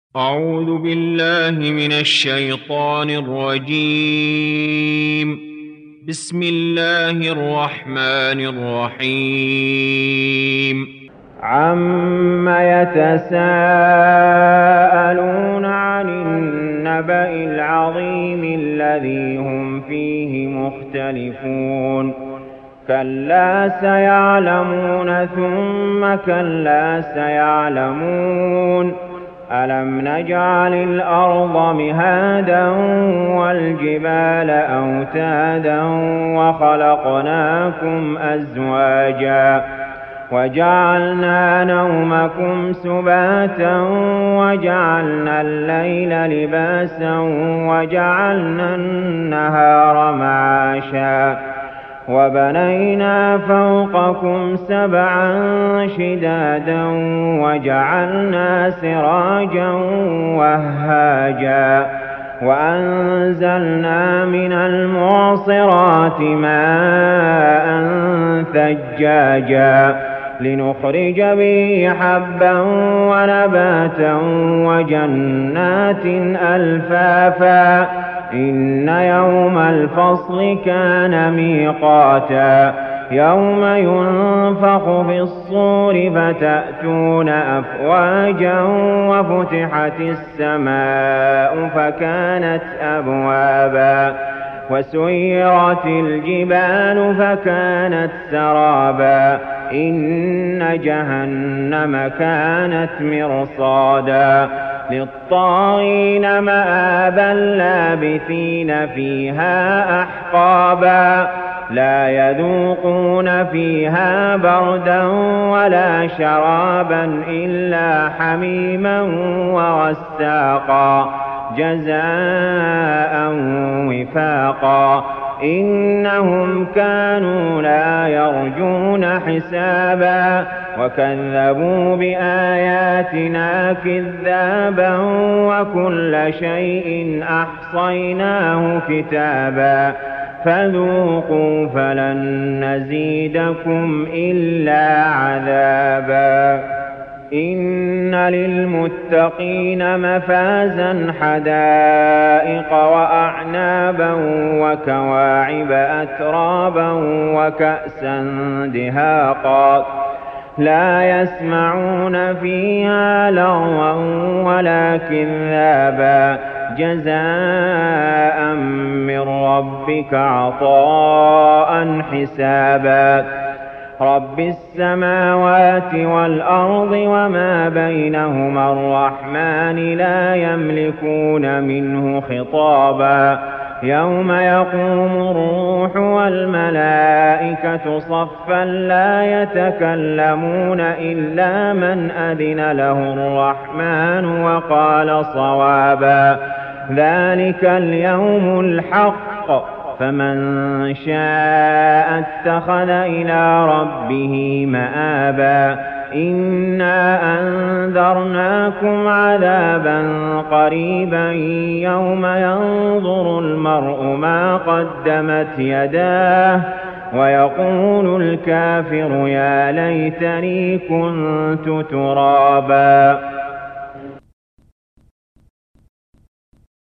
أعوذ بالله من الشيطان الرجيم. بسم الله الرحمن الرحيم. عم يتساءلون عن النبأ العظيم الذي هم فيه مختلفون كلا سيعلمون ثم كلا سيعلمون ألم نجعل الأرض مهادا والجبال أوتادا وخلقناكم أزواجا وجعلنا نومكم سباتا وجعلنا الليل لباسا وجعلنا النهار معاشا وبنينا فوقكم سبعا شدادا وجعلنا سراجا وهاجا وأنزلنا من المعصرات ماء ثجاجا لنخرج به حبا ونباتا وجنات ألفافا إن يوم الفصل كان ميقاتا يوم ينفخ في الصور فتأتون أفواجا وفتحت السماء فكانت أبوابا وسيرت الجبال فكانت سرابا إن جهنم كانت مرصادا للطاغين مآبا لابثين فيها أحقابا لا يذوقون فيها بردا ولا شرابا إلا حميما وغساقا جزاء وفاقا إنهم كانوا لا يرجون حسابا وكذبوا بآياتنا كذابا وكل شيء أحصيناه كتابا فذوقوا فلن نزيدكم إلا عذابا إن للمتقين مفازا حدائق وأعنابا وكواعب أترابا وكأسا دهاقا لا يسمعون فيها لغوا ولا كذابا جزاء من ربك عطاء حسابا رب السماوات والأرض وما بينهما الرحمن لا يملكون منه خطابا يوم يقوم الروح والملائكة صفا لا يتكلمون إلا من أذن له الرحمن وقال صوابا ذلك اليوم الحق فمن شاء اتخذ إلى ربه مآبا إنا أنذرناكم عذابا قريبا يوم ينظر المرء ما قدمت يداه ويقول الكافر يا ليتني كنت ترابا.